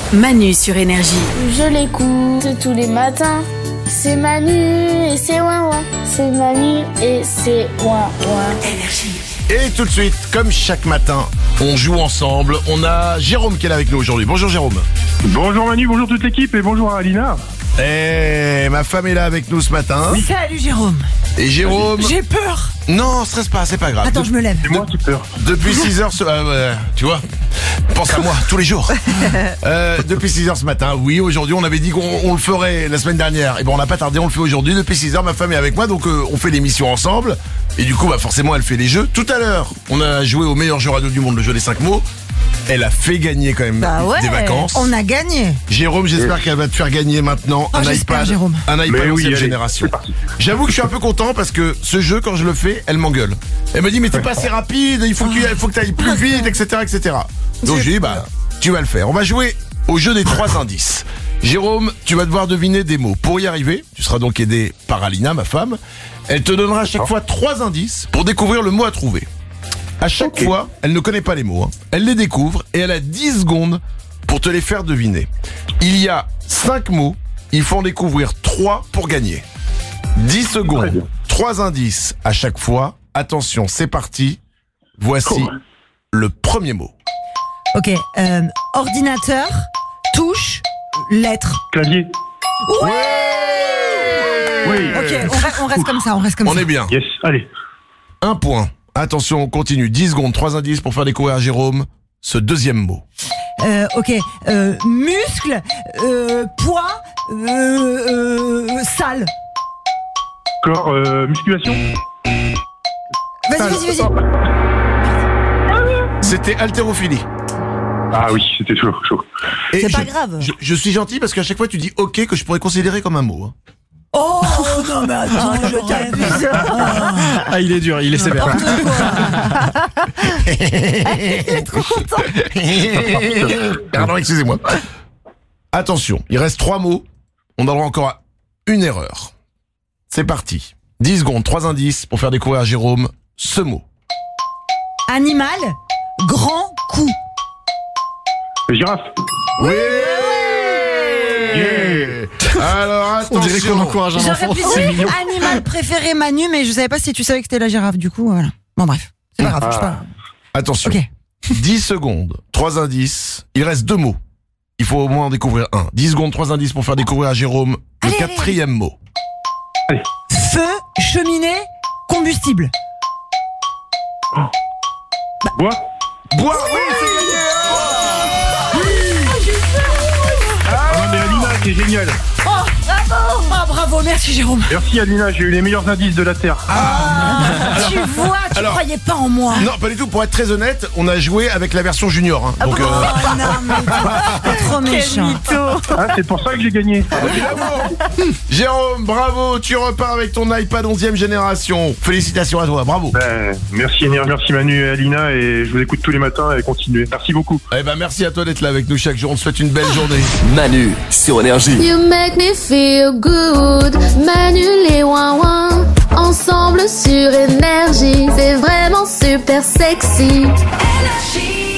Manu sur Énergie. Je l'écoute tous les matins. C'est Manu et c'est ouin ouin. C'est Manu et c'est ouin ouin. Énergie. Et tout de suite, comme chaque matin, on joue ensemble. On a Jérôme qui est là avec nous aujourd'hui. Bonjour Jérôme. Bonjour Manu, bonjour toute l'équipe et bonjour à Alina. Et ma femme est là avec nous ce matin. Salut Jérôme. Et Jérôme... J'ai peur. Non, stresse pas, c'est pas grave. Attends, je me lève. C'est moi qui peur. Depuis 6h... tu vois, pense à moi tous les jours. Depuis 6h ce matin, oui, aujourd'hui, on avait dit qu'on le ferait la semaine dernière. Et bon, on n'a pas tardé, on le fait aujourd'hui. Depuis 6h, ma femme est avec moi, donc on fait l'émission ensemble. Et du coup, forcément, elle fait les jeux. Tout à l'heure, on a joué au meilleur jeu radio du monde, le jeu des 5 mots. Elle a fait gagner quand même des vacances. On a gagné. Jérôme, j'espère qu'elle va te faire gagner maintenant un j'espère, iPad. Jérôme. Un iPad Mais oui, 11e allez, génération. c'est parti. J'avoue que je suis un peu content parce que ce jeu, quand je le fais, elle m'engueule. Elle me dit, mais t'es pas assez rapide, il faut que tu ailles plus vite, etc., etc. Donc je lui dis, tu vas le faire. On va jouer au jeu des 3 indices. Jérôme, tu vas devoir deviner des mots. Pour y arriver, tu seras donc aidé par Alina, ma femme. Elle te donnera à chaque fois 3 indices pour découvrir le mot à trouver. À chaque fois, elle ne connaît pas les mots. Elle les découvre et elle a 10 secondes pour te les faire deviner. Il y a 5 mots, il faut en découvrir 3 pour gagner. 10 secondes, 3 indices à chaque fois. Attention, c'est parti. Voici le premier mot. Ok, ordinateur, touche, lettre. Clavier. Ouais. Oui. Ok, on reste comme ça, On est bien. Yes, allez. 1 point. Attention, on continue. 10 secondes, 3 indices pour faire découvrir à Jérôme ce deuxième mot. Ok, muscle, poids, salle. Corps, musculation. Vas-y. C'était haltérophilie. Ah oui, c'était chaud. Et C'est pas grave. Je suis gentil parce qu'à chaque fois tu dis ok que je pourrais considérer comme un mot. Hein. Oh non mais attends, je t'abuse. Ah, il est dur, il est sévère. Il est trop content. Pardon, excusez-moi. Attention, il reste 3 mots. On aura encore à une erreur. C'est parti. 10 secondes, 3 indices pour faire découvrir à Jérôme ce mot. Animal, grand coup. Girafe. Oui. Alors attention. On dirait qu'on encourage un J'aurais enfant, pu c'est dire mignon. animal préféré Manu, mais je savais pas si tu savais que c'était la girafe, du coup, voilà. Bon bref, c'est pas grave, je sais pas. Attention. Ok. 10 secondes, 3 indices. Il reste 2 mots. Il faut au moins en découvrir un. 10 secondes, 3 indices pour faire découvrir à Jérôme le Allez, 4e mot. Feu, cheminée, combustible. Bois. Bois, oui, c'est gagné. Ah mais Alina, c'est génial. Bravo, merci Jérôme. Merci Alina, j'ai eu les meilleurs indices de la Terre. Tu vois, tu Alors- croyais pas en moi. Non, pas du tout. Pour être très honnête, on a joué avec la version junior. Hein. Donc, Oh non, mais t'es trop méchant. Ah, c'est pour ça que j'ai gagné. évidemment. Jérôme, bravo. Tu repars avec ton iPad 11e génération. Félicitations à toi. Bravo. Merci Manu et Alina et je vous écoute tous les matins et continuez. Merci beaucoup. Eh ben, merci à toi d'être là avec nous chaque jour. On te souhaite une belle journée. Manu sur Énergie. You make me feel good. Manu les ouin ouin. Ensemble sur Énergie. C'est vraiment super sexy. Énergie.